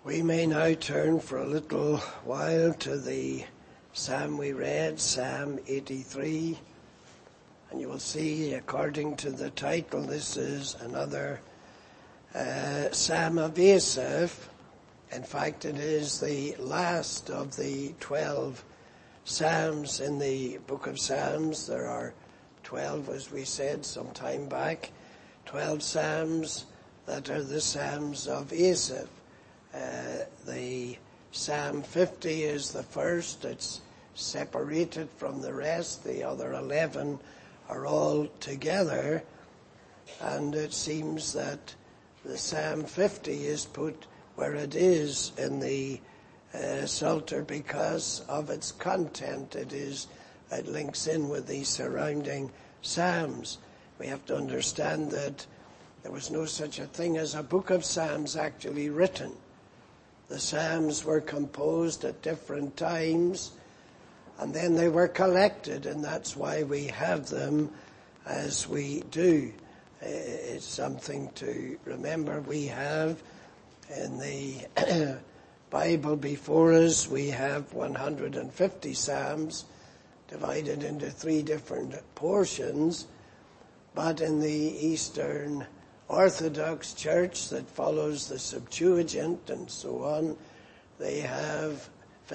We may now turn for a little while to the psalm we read, Psalm 83. And you will see, according to the title, this is another Psalm of Asaph. In fact, it is the last of the 12 Psalms in the book of Psalms. There are 12, as we said some time back, 12 Psalms that are the Psalms of Asaph. The Psalm 50 is the first. It's separated from the rest. The other 11 are all together. And it seems that the Psalm 50 is put where it is in the Psalter because of its content. It links in with the surrounding Psalms. We have to understand that there was no such a thing as a book of Psalms actually written. The Psalms were composed at different times, and then they were collected, and that's why we have them as we do. It's something to remember. We have in the Bible before us, we have 150 Psalms divided into 3 different portions, but in the Eastern Orthodox Church that follows the Septuagint and so on, they have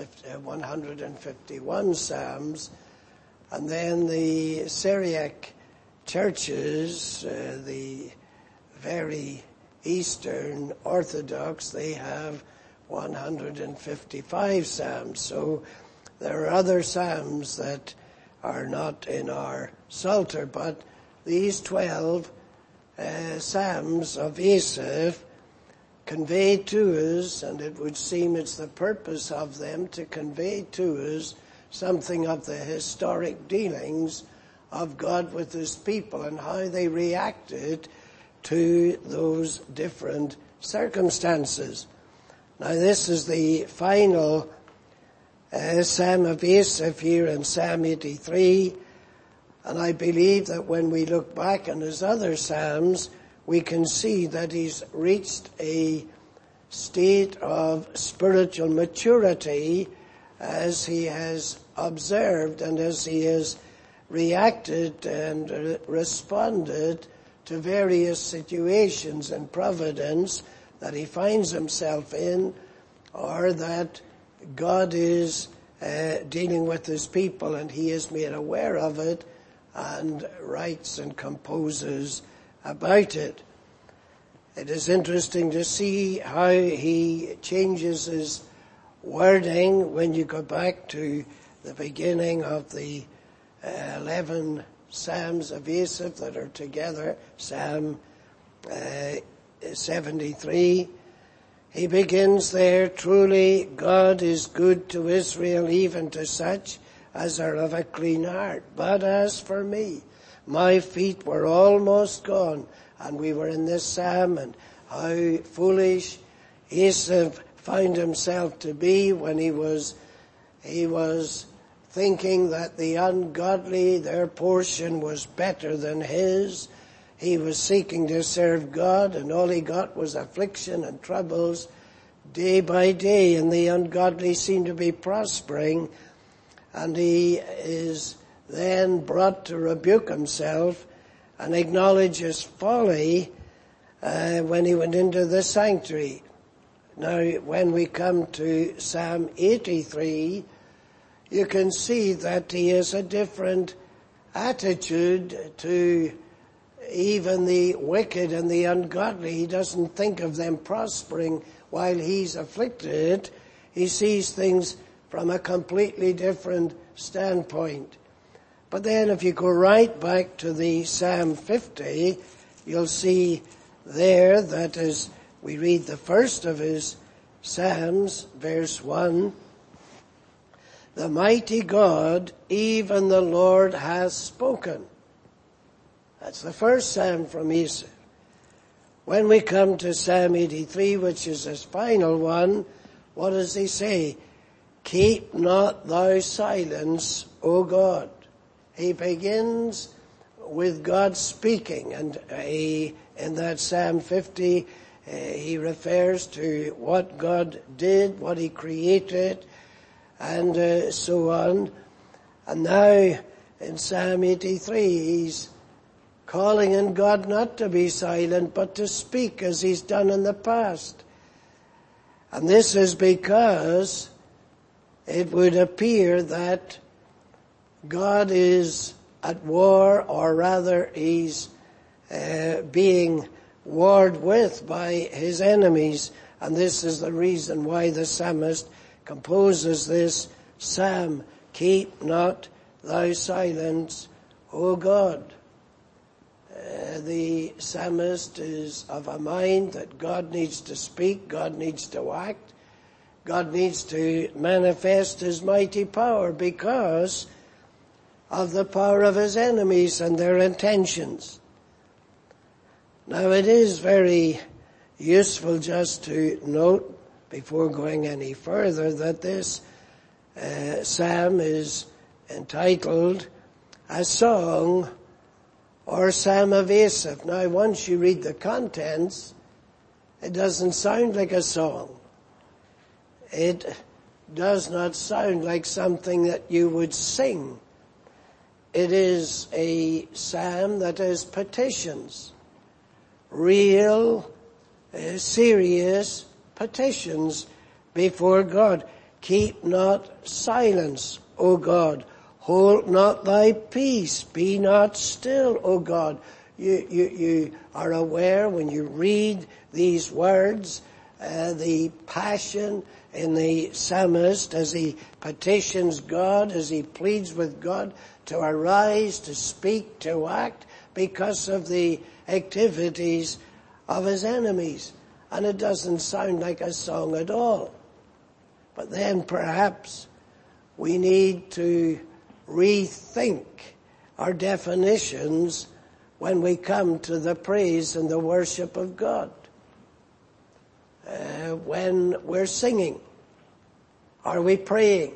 151 Psalms. And then the Syriac churches, the very Eastern Orthodox, they have 155 Psalms. So there are other Psalms that are not in our Psalter, but these 12 Psalms of Asaph convey to us, and it would seem it's the purpose of them to convey to us something of the historic dealings of God with his people and how they reacted to those different circumstances. Now this is the final Psalm of Asaph here in Psalm 83. And I believe that when we look back on his other Psalms, we can see that he's reached a state of spiritual maturity as he has observed and as he has reacted and responded to various situations and providence that he finds himself in, or that God is dealing with his people and he is made aware of it and writes and composes about it. It is interesting to see how he changes his wording when you go back to the beginning of the 11 Psalms of Asaph that are together, Psalm 73. He begins there, "Truly God is good to Israel, even to such as are of a clean heart. But as for me, my feet were almost gone." And we were in this psalm, and how foolish Asaph found himself to be when he was thinking that the ungodly, their portion was better than his. He was seeking to serve God, and all he got was affliction and troubles day by day, and the ungodly seem to be prospering. And he is then brought to rebuke himself and acknowledge his folly when he went into the sanctuary. Now, when we come to Psalm 83, you can see that he has a different attitude to even the wicked and the ungodly. He doesn't think of them prospering while he's afflicted. He sees things from a completely different standpoint. But then if you go right back to the Psalm 50, you'll see there that as we read the first of his Psalms, verse 1, "The mighty God, even the Lord, has spoken." That's the first Psalm from Asaph. When we come to Psalm 83, which is his final one, what does he say? "Keep not thou silence, O God." He begins with God speaking, and in that Psalm 50, he refers to what God did, what he created, and so on. And now in Psalm 83, he's calling on God not to be silent, but to speak as he's done in the past. And this is because it would appear that God is at war, or rather he's being warred with by his enemies. And this is the reason why the psalmist composes this psalm, "Keep not thy silence, O God." The psalmist is of a mind that God needs to speak, God needs to act, God needs to manifest his mighty power because of the power of his enemies and their intentions. Now it is very useful just to note, before going any further, that this psalm is entitled A Song or Psalm of Asaph. Now once you read the contents, it doesn't sound like a song. It does not sound like something that you would sing. It is a psalm that is petitions, real, serious petitions before God. Keep not silence, O God. Hold not thy peace. Be not still, O God. You are aware when you read these words, the passion in the psalmist as he petitions God, as he pleads with God to arise, to speak, to act because of the activities of his enemies. And it doesn't sound like a song at all. But then perhaps we need to rethink our definitions when we come to the praise and the worship of God. When we're singing, are we praying?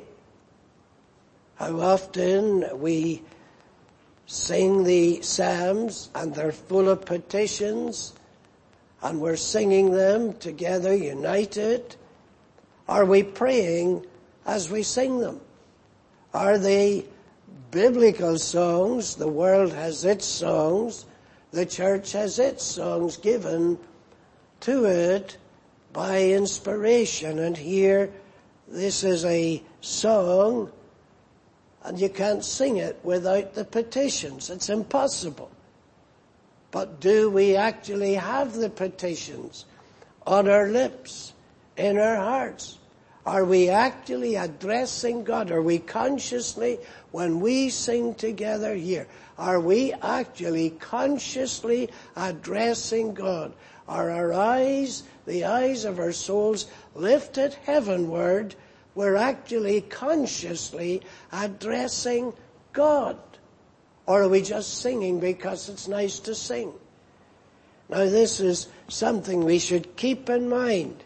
How often we sing the psalms and they're full of petitions and we're singing them together, united. Are we praying as we sing them? Are they biblical songs? The world has its songs. The church has its songs given to it by inspiration. And here, this is a song, and you can't sing it without the petitions. It's impossible. But do we actually have the petitions on our lips, in our hearts? Are we actually addressing God? Are we consciously, when we sing together here, are we actually consciously addressing God? Are our eyes, the eyes of our souls, lifted heavenward? We're actually consciously addressing God. Or are we just singing because it's nice to sing? Now this is something we should keep in mind.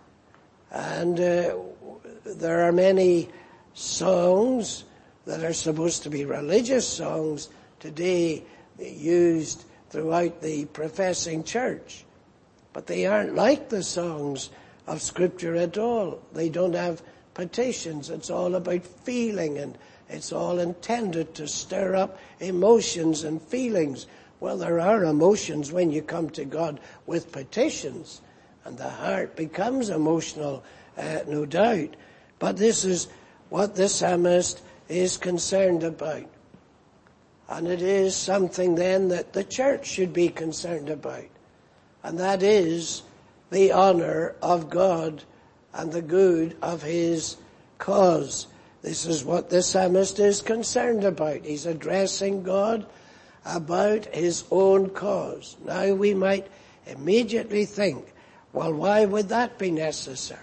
And there are many songs that are supposed to be religious songs today used throughout the professing church. But they aren't like the songs of Scripture at all. They don't have petitions. It's all about feeling, and it's all intended to stir up emotions and feelings. Well, there are emotions when you come to God with petitions, and the heart becomes emotional, no doubt. But this is what the psalmist is concerned about. And it is something then that the church should be concerned about. And that is the honor of God and the good of his cause. This is what the psalmist is concerned about. He's addressing God about his own cause. Now we might immediately think, well, why would that be necessary?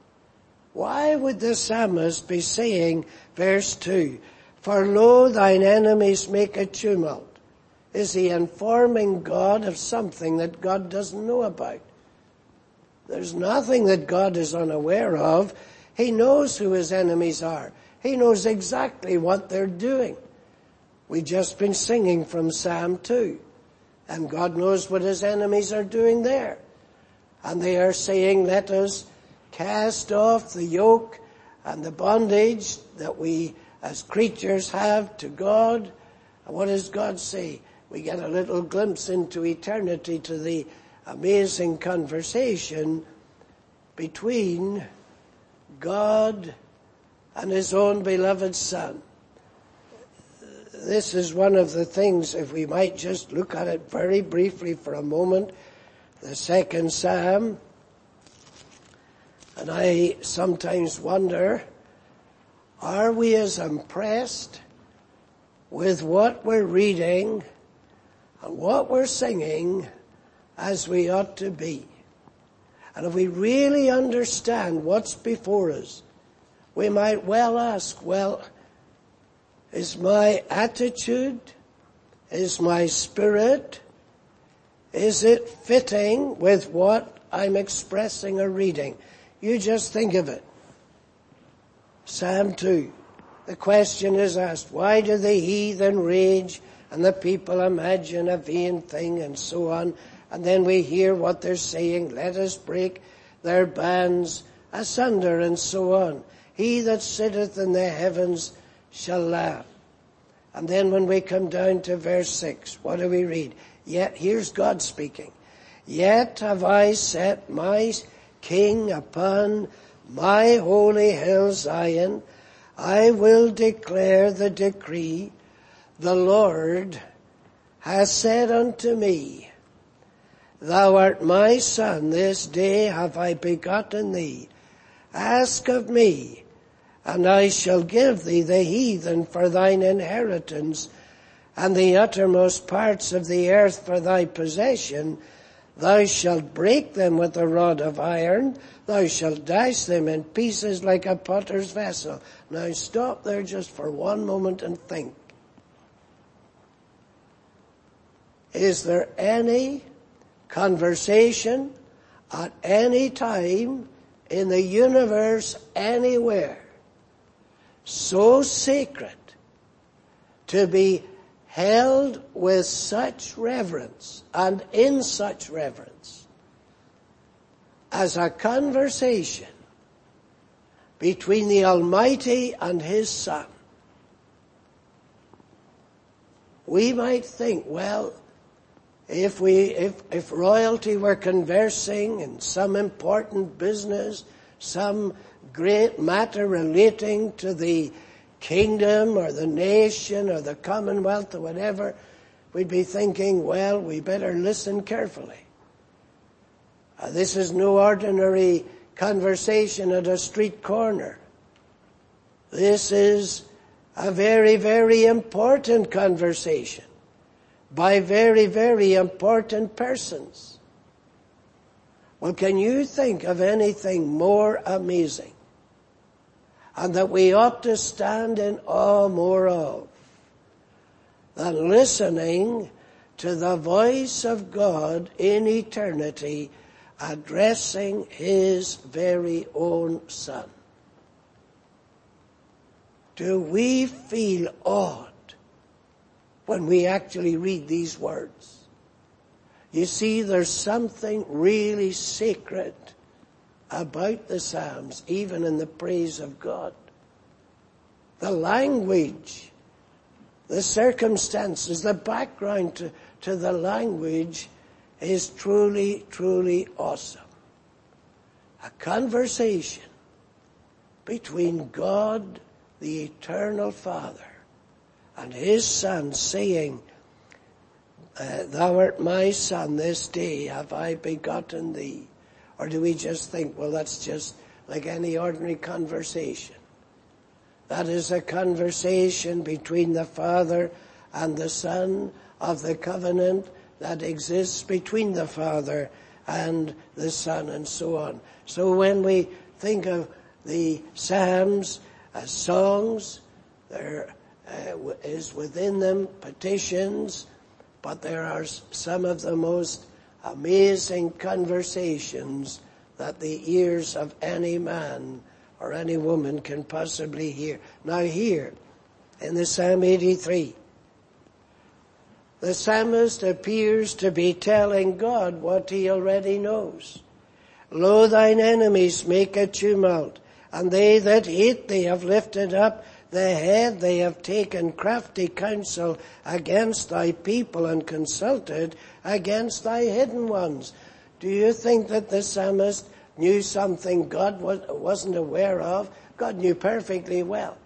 Why would the psalmist be saying, verse 2, "For lo, thine enemies make a tumult"? Is he informing God of something that God doesn't know about? There's nothing that God is unaware of. He knows who his enemies are. He knows exactly what they're doing. We've just been singing from Psalm 2. And God knows what his enemies are doing there. And they are saying, let us cast off the yoke and the bondage that we as creatures have to God. And what does God say? We get a little glimpse into eternity, to the amazing conversation between God and his own beloved Son. This is one of the things, if we might just look at it very briefly for a moment, the second Psalm. And I sometimes wonder, are we as impressed with what we're reading and what we're singing as we ought to be? And if we really understand what's before us, we might well ask, well, is my attitude, is my spirit, is it fitting with what I'm expressing or reading? You just think of it. Psalm 2. The question is asked, why do the heathen rage and the people imagine a vain thing, and so on? And then we hear what they're saying, let us break their bands asunder, and so on. He that sitteth in the heavens shall laugh. And then when we come down to verse 6, what do we read? Yet, here's God speaking. Yet have I set my King upon my holy hill Zion. I will declare the decree. The Lord has said unto me, Thou art my son, this day have I begotten thee. Ask of me, and I shall give thee the heathen for thine inheritance, and the uttermost parts of the earth for thy possession. Thou shalt break them with a rod of iron. Thou shalt dash them in pieces like a potter's vessel. Now stop there just for one moment and think. Is there any conversation at any time in the universe anywhere so sacred, to be held with such reverence and in such reverence, as a conversation between the Almighty and his Son? We might think, well, if royalty were conversing in some important business, some great matter relating to the kingdom or the nation or the commonwealth or whatever, we'd be thinking, well, we better listen carefully. This is no ordinary conversation at a street corner. This is a very, very important conversation by very, very important persons. Well, can you think of anything more amazing, and that we ought to stand in awe more of, than listening to the voice of God in eternity addressing his very own Son? Do we feel awed when we actually read these words? You see, there's something really sacred about the Psalms, even in the praise of God. The language, the circumstances, the background to the language is truly, truly awesome. A conversation between God, the eternal Father, and his Son, saying, Thou art my son, this day have I begotten thee. Or do we just think, well, that's just like any ordinary conversation? That is a conversation between the Father and the Son, of the covenant that exists between the Father and the Son, and so on. So when we think of the Psalms as songs, there is within them petitions, but there are some of the most amazing conversations that the ears of any man or any woman can possibly hear. Now here, in the Psalm 83, the psalmist appears to be telling God what he already knows. Lo, thine enemies make a tumult, and they that hate thee have lifted up the head. They have taken crafty counsel against thy people and consulted against thy hidden ones. Do you think that the psalmist knew something God wasn't aware of? God knew perfectly well.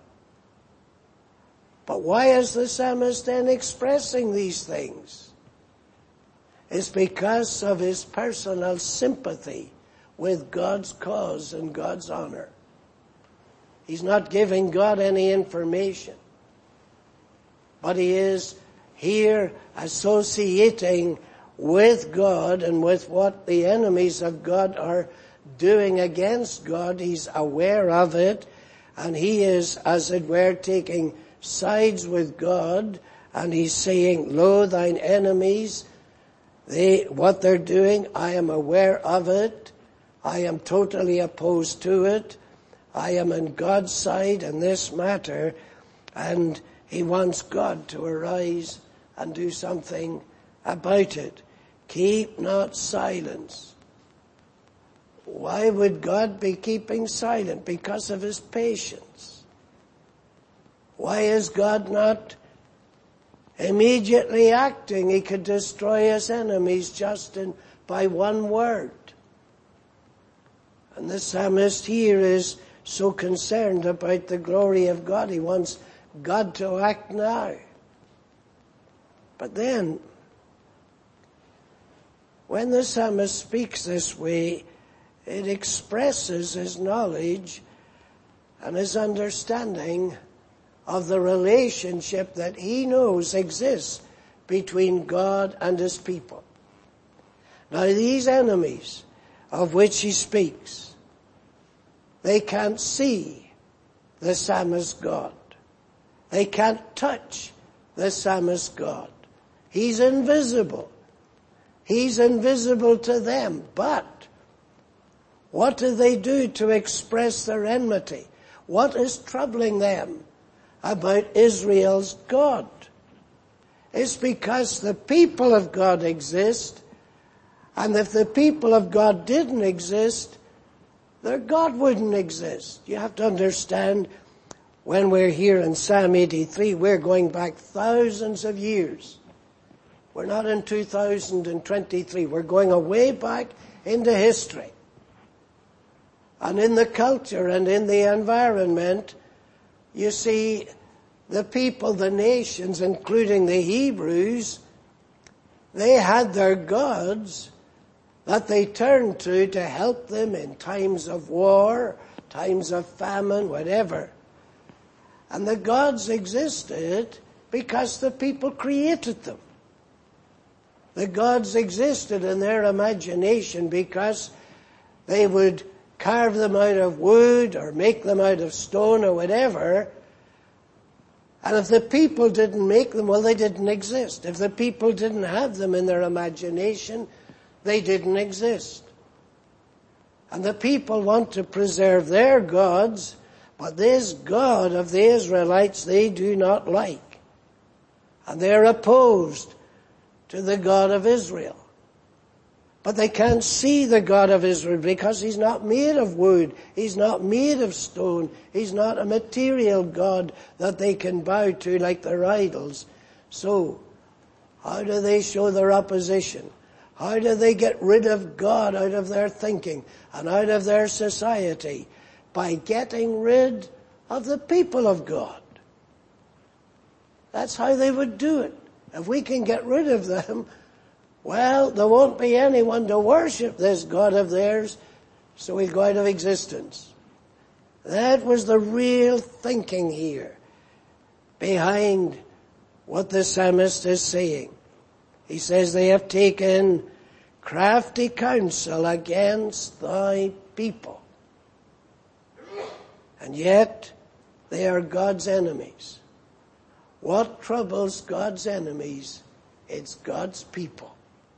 But why is the psalmist then expressing these things? It's because of his personal sympathy with God's cause and God's honor. He's not giving God any information, but he is here associating with God and with what the enemies of God are doing against God. He's aware of it, and he is, as it were, taking sides with God, and he's saying, lo, thine enemies, what they're doing, I am aware of it. I am totally opposed to it. I am on God's side in this matter, and he wants God to arise and do something about it. Keep not silence. Why would God be keeping silent? Because of his patience. Why is God not immediately acting? He could destroy his enemies just by one word. And the psalmist here is so concerned about the glory of God. He wants God to act now. But then, when the psalmist speaks this way, it expresses his knowledge and his understanding of the relationship that he knows exists between God and his people. Now, these enemies of which he speaks, they can't see the psalmist God. They can't touch the psalmist God. He's invisible. He's invisible to them. But what do they do to express their enmity? What is troubling them about Israel's God? It's because the people of God exist, and if the people of God didn't exist, their God wouldn't exist. You have to understand, when we're here in Psalm 83, we're going back thousands of years. We're not in 2023. We're going way back into history. And in the culture and in the environment, you see, the people, the nations, including the Hebrews, they had their gods that they turned to help them in times of war, times of famine, whatever. And the gods existed because the people created them. The gods existed in their imagination because they would carve them out of wood or make them out of stone or whatever. And if the people didn't make them, well, they didn't exist. If the people didn't have them in their imagination, they didn't exist. And the people want to preserve their gods, but this God of the Israelites they do not like. And they're opposed to the God of Israel. But they can't see the God of Israel because he's not made of wood. He's not made of stone. He's not a material God that they can bow to like their idols. So, how do they show their opposition? How do they get rid of God out of their thinking and out of their society? By getting rid of the people of God. That's how they would do it. If we can get rid of them, well, there won't be anyone to worship this God of theirs, so he'll go out of existence. That was the real thinking here behind what the psalmist is saying. He says, they have taken crafty counsel against thy people. And yet, they are God's enemies. What troubles God's enemies? It's God's people.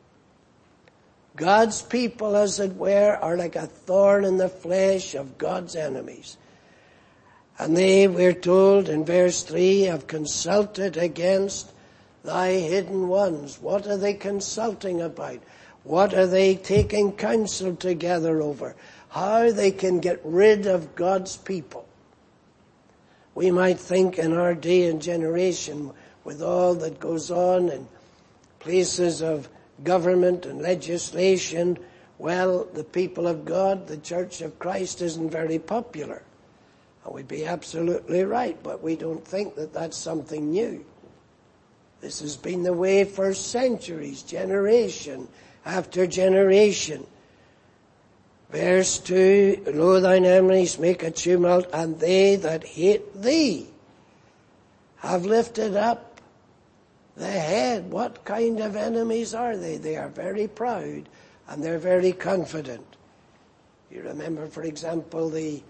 God's people, as it were, are like a thorn in the flesh of God's enemies. And they, we're told in verse 3, have consulted against thy hidden ones. What are they consulting about? What are they taking counsel together over? How they can get rid of God's people. We might think in our day and generation, with all that goes on in places of government and legislation, well, the people of God, the Church of Christ, isn't very popular. And we'd be absolutely right, but we don't think that that's something new. This has been the way for centuries, generation after generation. Verse 2, Lo, thine enemies make a tumult, and they that hate thee have lifted up the head. What kind of enemies are they? They are very proud and they're very confident. You remember, for example, the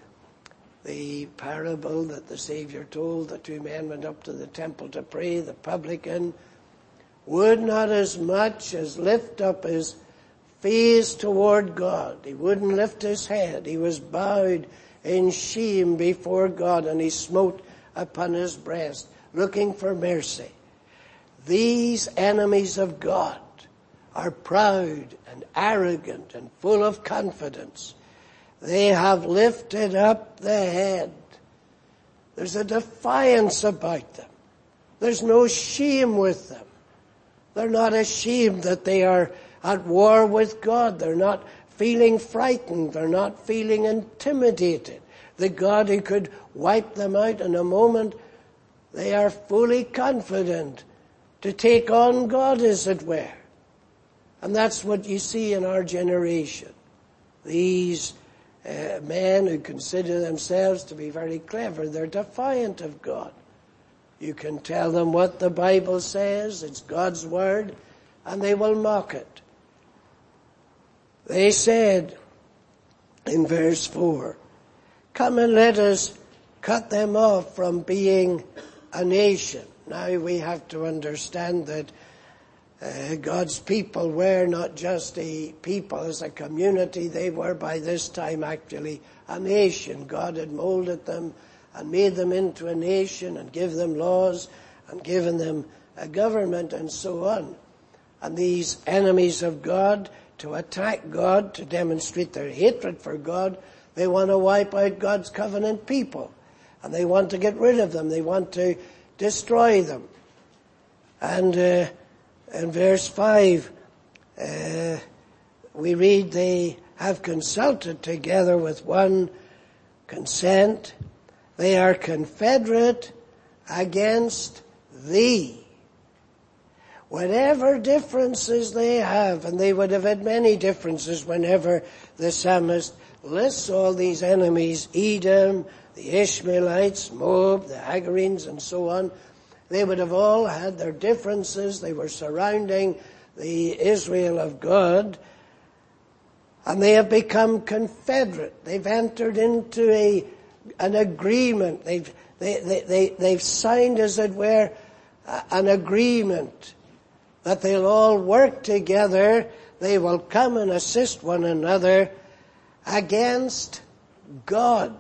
parable that the Savior told. The two men went up to the temple to pray. The publican would not as much as lift up his face toward God. He wouldn't lift his head. He was bowed in shame before God, and he smote upon his breast, looking for mercy. These enemies of God are proud and arrogant and full of confidence. They have lifted up the head. There's a defiance about them. There's no shame with them. They're not ashamed that they are at war with God. They're not feeling frightened. They're not feeling intimidated. The God who could wipe them out in a moment, they are fully confident to take on God, as it were. And that's what you see in our generation. These men who consider themselves to be very clever, they're defiant of God. You can tell them what the Bible says, it's God's word, and they will mock it. They said in verse 4, come and let us cut them off from being a nation. Now we have to understand that God's people were not just a people as a community, they were by this time actually a nation. God had molded them and made them into a nation and given them laws and given them a government and so on. And these enemies of God, to attack God, to demonstrate their hatred for God, they want to wipe out God's covenant people. And they want to get rid of them. They want to destroy them. And in verse 5, we read, they have consulted together with one consent. They are confederate against thee. Whatever differences they have, and they would have had many differences whenever the psalmist lists all these enemies, Edom, the Ishmaelites, Moab, the Hagarenes, and so on. They would have all had their differences. They were surrounding the Israel of God. And they have become confederate. They've entered into an agreement. They've signed, as it were, an agreement that they'll all work together. They will come and assist one another against God.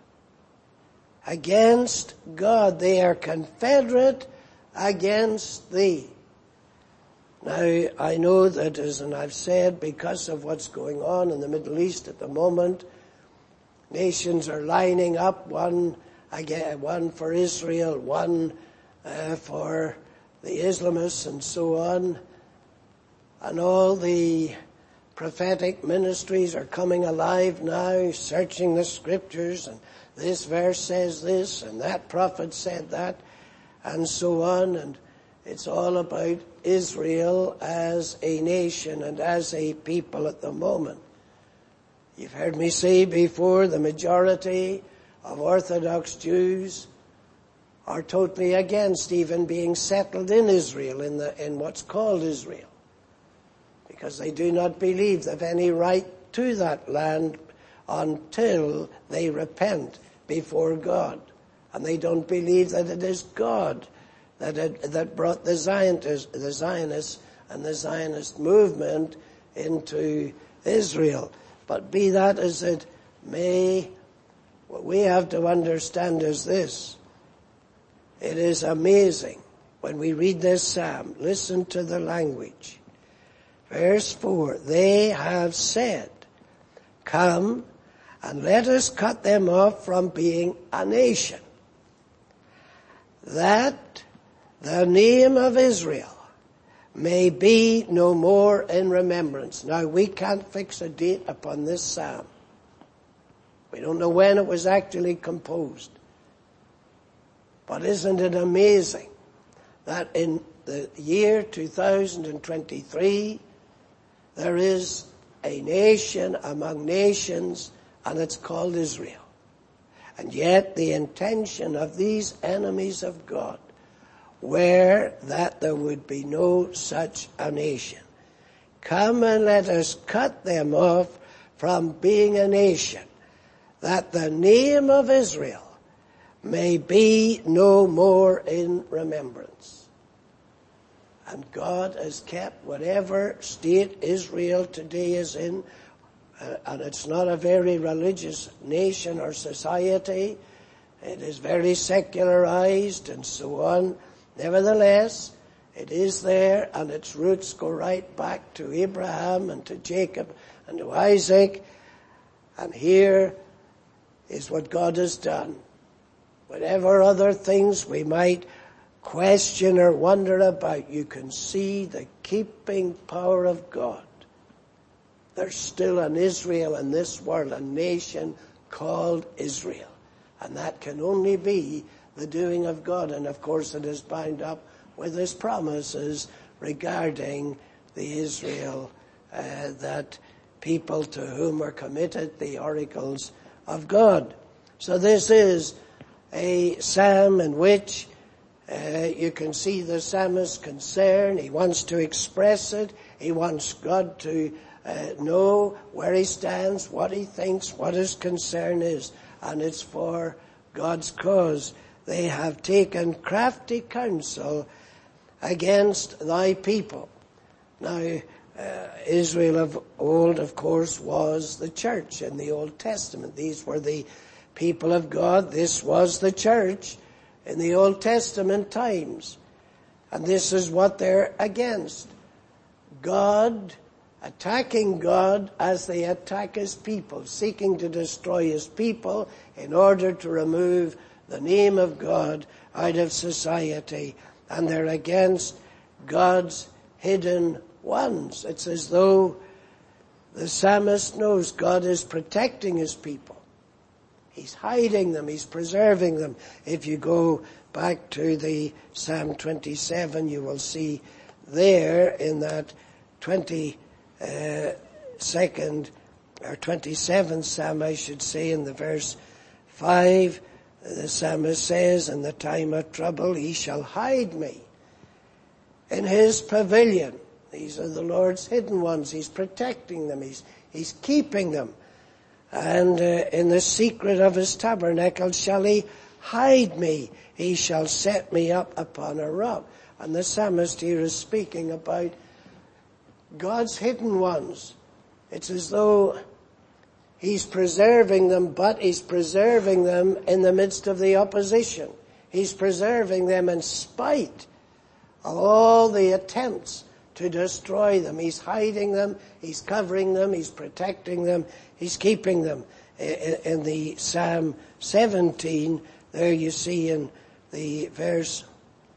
Against God. They are confederate against thee. Now, I know that, as I've said, because of what's going on in the Middle East at the moment, nations are lining up, one for Israel, one for the Islamists and so on. And all the prophetic ministries are coming alive now, searching the scriptures, and this verse says this, and that prophet said that, and so on. And it's all about Israel as a nation and as a people at the moment. You've heard me say before, the majority of Orthodox Jews are totally against even being settled in Israel, in what's called Israel, because they do not believe they've any right to that land until they repent before God. And they don't believe that it is God that brought the Zionists and the Zionist movement into Israel. But be that as it may, what we have to understand is this. It is amazing when we read this psalm. Listen to the language. Verse 4, they have said, come and let us cut them off from being a nation, that the name of Israel may be no more in remembrance. Now, we can't fix a date upon this psalm. We don't know when it was actually composed. But isn't it amazing that in the year 2023, there is a nation among nations, and it's called Israel. And yet the intention of these enemies of God were that there would be no such a nation. Come and let us cut them off from being a nation, that the name of Israel may be no more in remembrance. And God has kept whatever state Israel today is in, and it's not a very religious nation or society. It is very secularized and so on. Nevertheless, it is there, and its roots go right back to Abraham and to Jacob and to Isaac. And here is what God has done. Whatever other things we might question or wonder about, you can see the keeping power of God. There's still an Israel in this world, a nation called Israel. And that can only be the doing of God. And of course it is bound up with his promises regarding the Israel, that people to whom are committed the oracles of God. So this is a psalm in which you can see the psalmist's concern. He wants to express it. He wants God to know where he stands, what he thinks, what his concern is. And it's for God's cause. They have taken crafty counsel against thy people. Now, Israel of old, of course, was the church in the Old Testament. These were the people of God. This was the church in the Old Testament times. And this is what they're against. God, attacking God as they attack his people, seeking to destroy his people in order to remove the name of God out of society. And they're against God's hidden ones. It's as though the psalmist knows God is protecting his people. He's hiding them. He's preserving them. If you go back to the Psalm 27, you will see there in that 22nd or 27th Psalm, I should say, in the verse 5, the psalmist says, in the time of trouble he shall hide me in his pavilion. These are the Lord's hidden ones. He's protecting them. He's keeping them. And in the secret of his tabernacle shall he hide me. He shall set me up upon a rock. And the psalmist here is speaking about God's hidden ones. It's as though he's preserving them, but he's preserving them in the midst of the opposition. He's preserving them in spite of all the attempts to destroy them. He's hiding them, he's covering them, he's protecting them, he's keeping them. In the Psalm 17, there you see in the verse,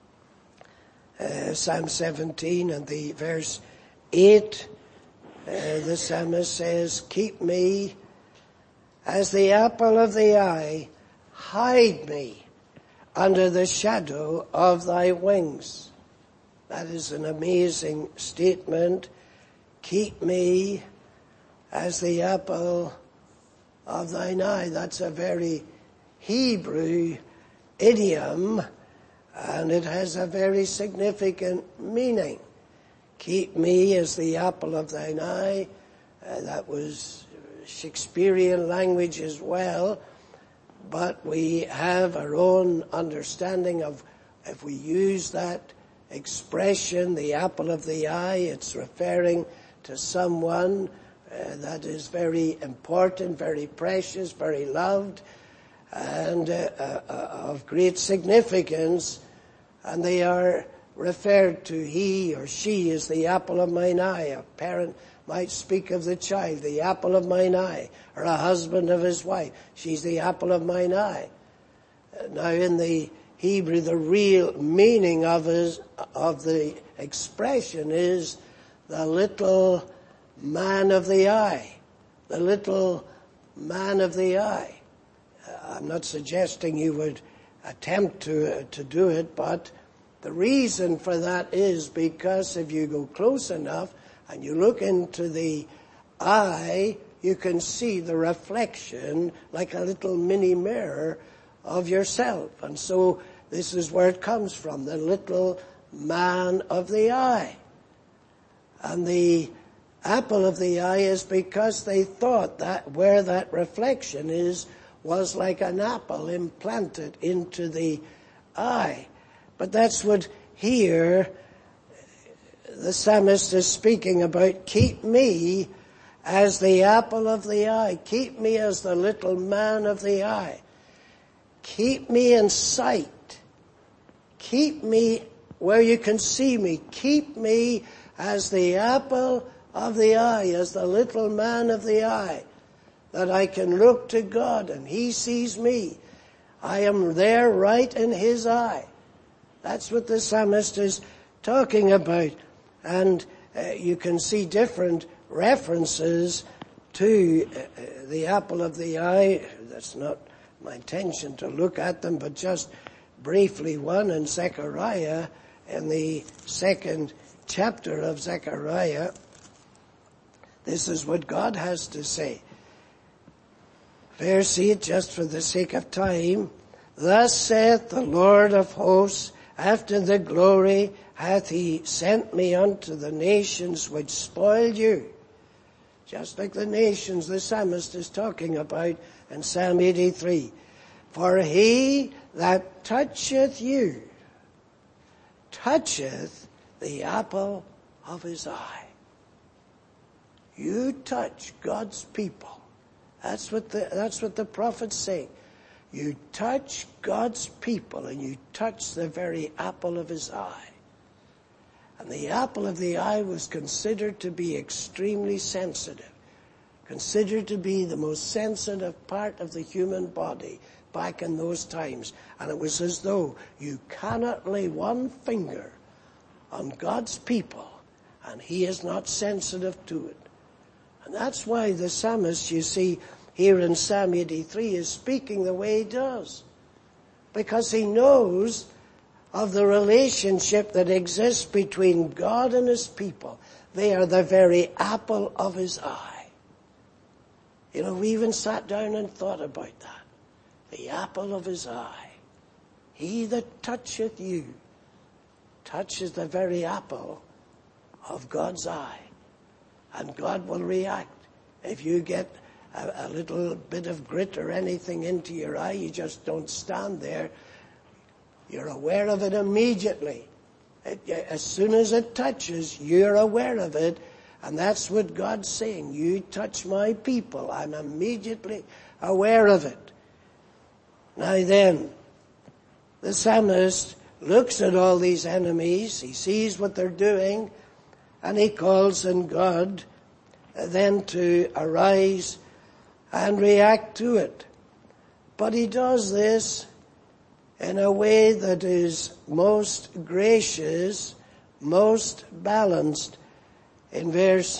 Psalm 17 and the verse 8, the psalmist says, keep me as the apple of the eye, hide me under the shadow of thy wings. That is an amazing statement. Keep me as the apple of thine eye. That's a very Hebrew idiom, and it has a very significant meaning. Keep me as the apple of thine eye. That was Shakespearean language as well, but we have our own understanding of, if we use that expression, the apple of the eye, it's referring to someone that is very important, very precious, very loved, and of great significance, and they are referred to he or she as the apple of mine eye. A parent might speak of the child, the apple of mine eye, or a husband of his wife, she's the apple of mine eye. Now in the Hebrew, the real meaning of the expression is the little man of the eye. The little man of the eye. I'm not suggesting you would attempt to do it, but the reason for that is because if you go close enough and you look into the eye, you can see the reflection like a little mini mirror of yourself. And so this is where it comes from, the little man of the eye. And the apple of the eye is because they thought that where that reflection was like an apple implanted into the eye. But that's what here the psalmist is speaking about. Keep me as the apple of the eye. Keep me as the little man of the eye. Keep me in sight. Keep me where you can see me. Keep me as the apple of the eye, as the little man of the eye, that I can look to God and he sees me. I am there right in his eye. That's what the psalmist is talking about. And you can see different references to the apple of the eye. That's not my intention to look at them, but just briefly one in Zechariah, in the 2nd chapter of Zechariah. This is what God has to say. Verse 8, just for the sake of time. Thus saith the Lord of hosts, after the glory hath he sent me unto the nations which spoiled you. Just like the nations the psalmist is talking about in Psalm 83. For he that toucheth you, toucheth the apple of his eye. You touch God's people. That's what the prophets say. You touch God's people and you touch the very apple of his eye. And the apple of the eye was considered to be extremely sensitive, considered to be the most sensitive part of the human body back in those times. And it was as though you cannot lay one finger on God's people and he is not sensitive to it. And that's why the psalmist, you see, here in Psalm 83 is speaking the way he does. Because he knows of the relationship that exists between God and his people. They are the very apple of his eye. You know, we even sat down and thought about that. The apple of his eye. He that toucheth you touches the very apple of God's eye. And God will react. If you get a little bit of grit or anything into your eye, you just don't stand there. You're aware of it immediately. As soon as it touches, you're aware of it. And that's what God's saying. You touch my people. I'm immediately aware of it. Now then, the psalmist looks at all these enemies. He sees what they're doing. And he calls on God then to arise and react to it. But he does this in a way that is most gracious, most balanced. In verse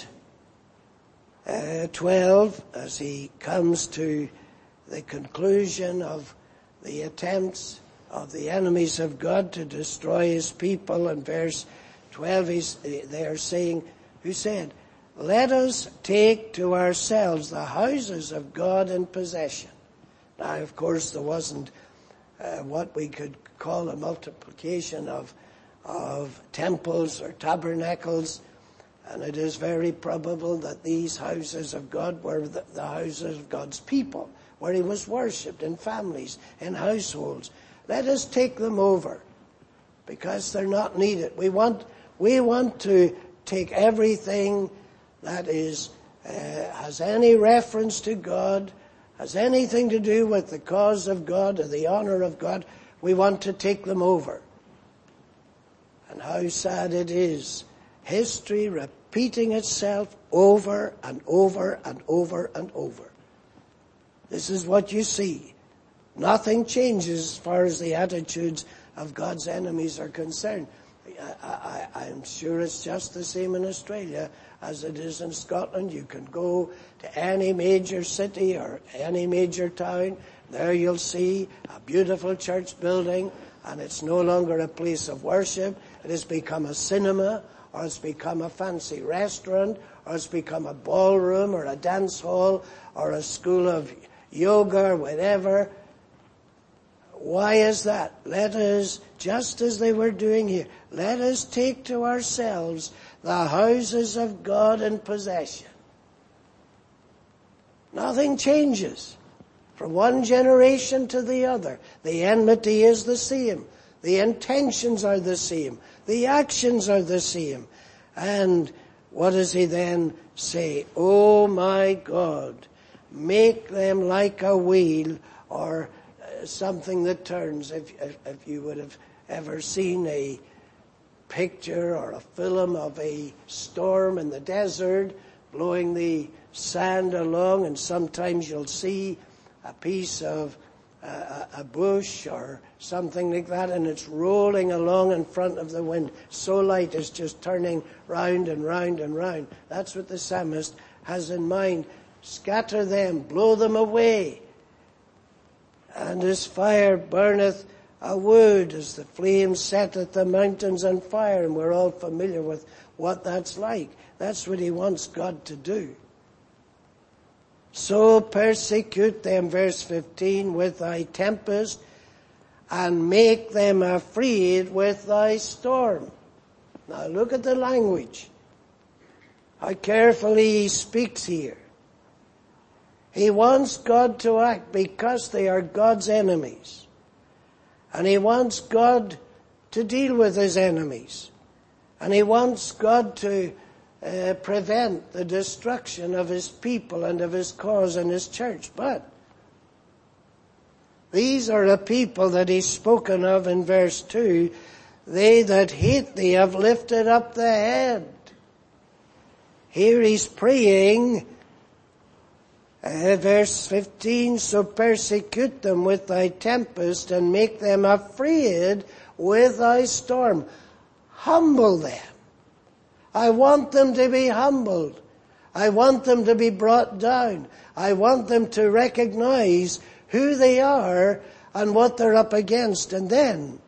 12, as he comes to the conclusion of the attempts of the enemies of God to destroy his people, in verse 12 they are saying, who said, let us take to ourselves the houses of God in possession. Now, of course, there wasn't what we could call a multiplication of temples or tabernacles, and it is very probable that these houses of God were the houses of God's people, where he was worshipped in families, in households. Let us take them over, because they're not needed. We want to take everything that is has any reference to God, has anything to do with the cause of God or the honor of God. We want to take them over. And how sad it is. History repeating itself over and over and over and over. This is what you see. Nothing changes as far as the attitudes of God's enemies are concerned. I'm sure it's just the same in Australia as it is in Scotland. You can go to any major city or any major town. There you'll see a beautiful church building, and it's no longer a place of worship. It has become a cinema, or it's become a fancy restaurant, or it's become a ballroom or a dance hall or a school of yoga or whatever. Why is that? Let us, just as they were doing here, let us take to ourselves the houses of God in possession. Nothing changes from one generation to the other. The enmity is the same. The intentions are the same. The actions are the same. And what does he then say? Oh my God, make them like a wheel, or something that turns. If you would have ever seen a picture or a film of a storm in the desert blowing the sand along, and sometimes you'll see a piece of a bush or something like that, and it's rolling along in front of the wind. So light is just turning round and round and round. That's what the psalmist has in mind. Scatter them, blow them away. And as fire burneth a wood, as the flame setteth the mountains on fire. And we're all familiar with what that's like. That's what he wants God to do. So persecute them, verse 15, with thy tempest, and make them afraid with thy storm. Now look at the language. How carefully he speaks here. He wants God to act because they are God's enemies. And he wants God to deal with his enemies. And he wants God to prevent the destruction of his people and of his cause and his church. But these are a people that he's spoken of in verse 2. They that hate thee have lifted up the head. Here he's praying, verse 15, so persecute them with thy tempest and make them afraid with thy storm. Humble them. I want them to be humbled. I want them to be brought down. I want them to recognize who they are and what they're up against. And then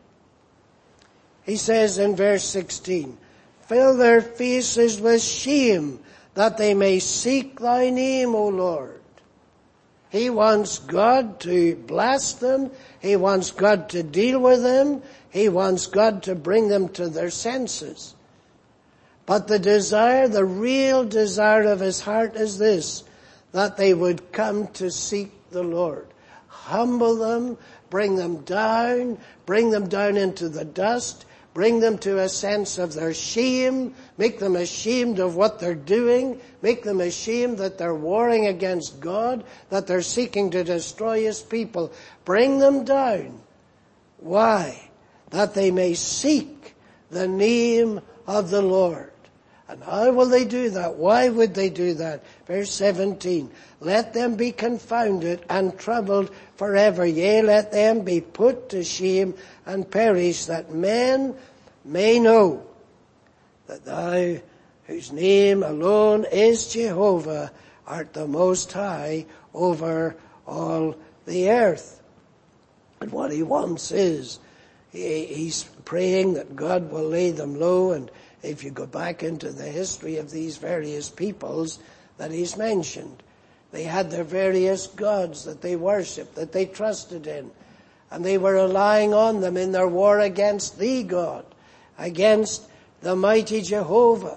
he says in verse 16, fill their faces with shame that they may seek thy name, O Lord. He wants God to bless them. He wants God to deal with them. He wants God to bring them to their senses. But the desire, the real desire of his heart is this, that they would come to seek the Lord. Humble them, bring them down into the dust, bring them to a sense of their shame, make them ashamed of what they're doing, make them ashamed that they're warring against God, that they're seeking to destroy his people. Bring them down. Why? That they may seek the name of the Lord. And how will they do that? Why would they do that? Verse 17, let them be confounded and troubled forever. Yea, let them be put to shame and perish, that men may know that thou, whose name alone is Jehovah, art the Most High over all the earth. And what he wants is, he's praying that God will lay them low. And if you go back into the history of these various peoples that he's mentioned, they had their various gods that they worshipped, that they trusted in. And they were relying on them in their war against the God, against the mighty Jehovah.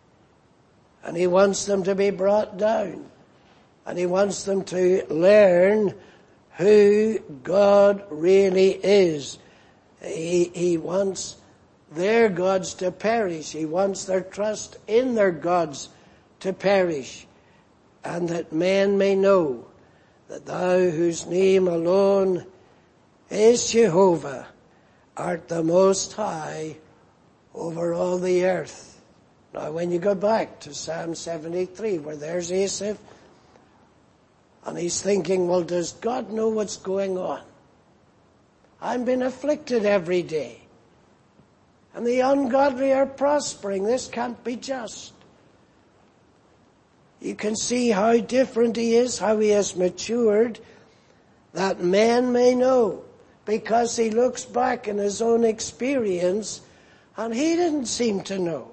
And he wants them to be brought down. And he wants them to learn who God really is. He wants their gods to perish. He wants their trust in their gods to perish. And that men may know that thou, whose name alone is Jehovah, art the Most High over all the earth. Now when you go back to Psalm 73, where there's Asaph, and he's thinking, well, does God know what's going on? I'm being afflicted every day. And the ungodly are prospering. This can't be just. You can see how different he is, how he has matured, that men may know, because he looks back in his own experience, and he didn't seem to know.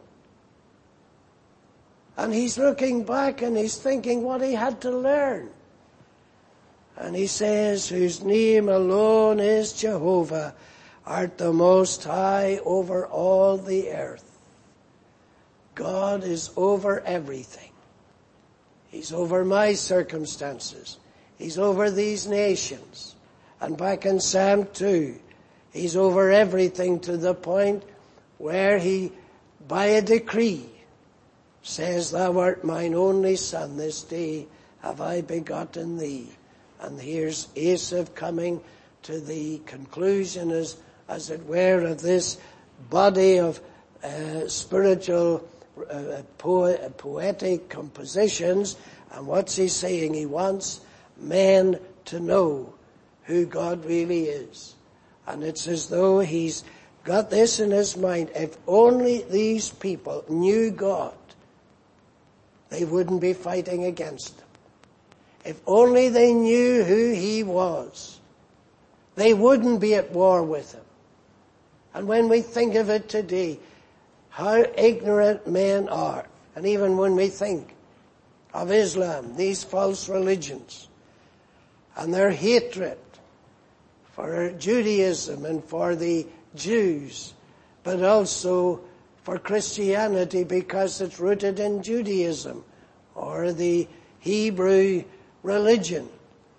And he's looking back and he's thinking what he had to learn. And he says, whose name alone is Jehovah, art the Most High over all the earth. God is over everything. He's over my circumstances. He's over these nations. And back in Psalm 2, he's over everything to the point where he, by a decree, says, thou art mine only son, this day have I begotten thee. And here's Asaph coming to the conclusion, as it were, of this body of spiritual, poetic compositions. And what's he saying? He wants men to know who God really is. And it's as though he's got this in his mind. If only these people knew God, they wouldn't be fighting against him. If only they knew who he was, they wouldn't be at war with him. And when we think of it today, how ignorant men are, and even when we think of Islam, these false religions, and their hatred for Judaism and for the Jews, but also for Christianity because it's rooted in Judaism or the Hebrew religion.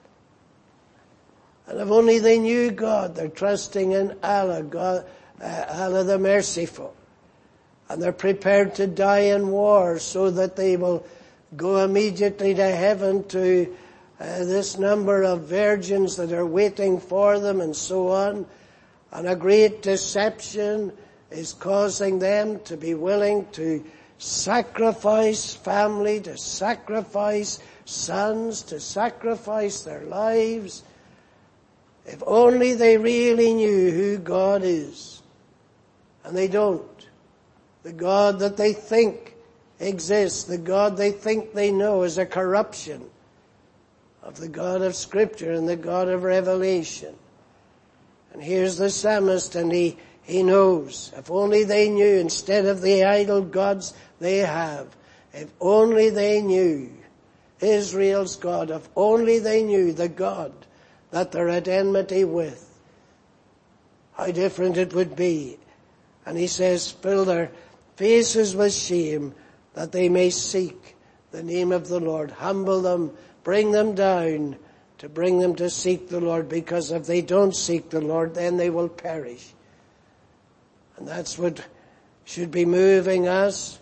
And if only they knew God, they're trusting in Allah, God, Allah the Merciful. And they're prepared to die in war so that they will go immediately to heaven to this number of virgins that are waiting for them and so on. And a great deception is causing them to be willing to sacrifice family, to sacrifice sons, to sacrifice their lives. If only they really knew who God is. And they don't. The God that they think exists, the God they think they know, is a corruption of the God of Scripture and the God of Revelation. And here's the psalmist, and he knows. If only they knew, instead of the idol gods they have, if only they knew Israel's God, if only they knew the God that they're at enmity with, how different it would be. And he says, fill their faces with shame, that they may seek the name of the Lord. Humble them, bring them down, to bring them to seek the Lord, because if they don't seek the Lord, then they will perish. And that's what should be moving us.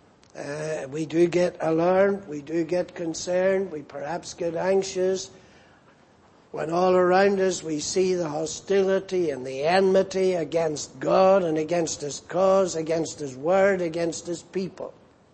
We do get alarmed, we do get concerned, we perhaps get anxious when all around us we see the hostility and the enmity against God and against His cause, against His word, against His people.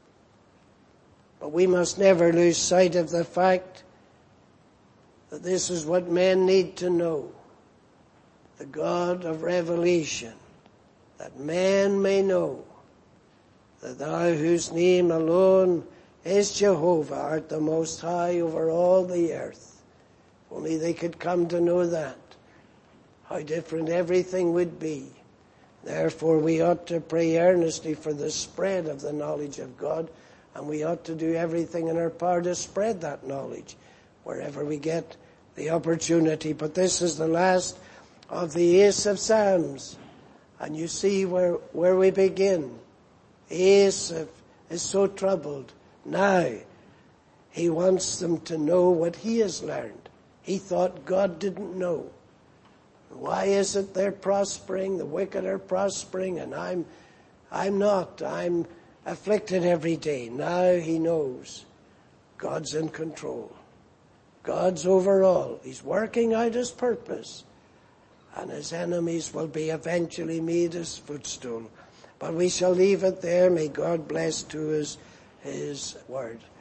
But we must never lose sight of the fact that this is what men need to know. The God of Revelation, that man may know that thou whose name alone is Jehovah art the Most High over all the earth. If only they could come to know that, how different everything would be. Therefore we ought to pray earnestly for the spread of the knowledge of God, and we ought to do everything in our power to spread that knowledge wherever we get the opportunity. But this is the last of the Ace of Psalms. And you see where we begin. Asaph is so troubled. Now, he wants them to know what he has learned. He thought God didn't know. Why is it they're prospering, the wicked are prospering, and I'm not. I'm afflicted every day. Now he knows God's in control. God's over all. He's working out His purpose. And his enemies will be eventually made his footstool. But we shall leave it there. May God bless to us his word.